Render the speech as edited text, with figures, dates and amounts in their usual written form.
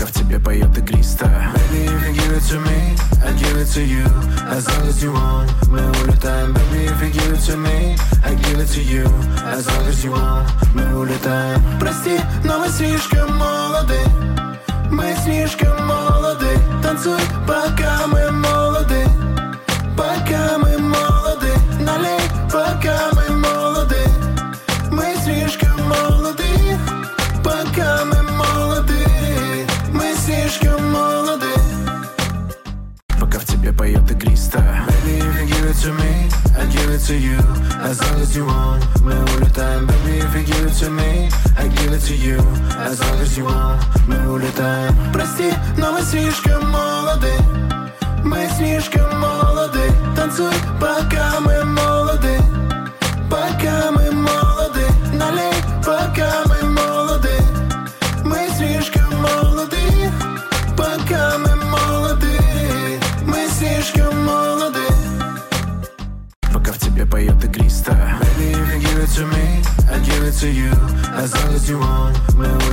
пока в тебе поет игристо. Baby, if you give it to me, I give it to you. As long as you want, мы улетаем. Baby, if you give it to me, I give it to you. As long as you want, мы улетаем. Прости, но мы слишком молоды. Мы слишком молоды. Танцуй, пока мы молоды. Пока мы молоды. Налей, пока мы молоды. Мы слишком молоды. Пока мы молоды. Мы слишком молоды. Пока в тебе поет игристо. Baby, if you give it to me, I give it to you. As long as you want, мы улетаем. Baby, if you give it to me, I give it to you. As long as you want, мы улетаем. Прости, но мы слишком молоды. Мы слишком молоды. Танцуй, пока мы молоды. Пока мы молоды. Налей, пока мы молоды. Мы слишком молоды. Пока мы молоды. Мы слишком молоды. Пока в тебе поет игристо. Baby, if you give it to me, I give it to you. As long as you want, мы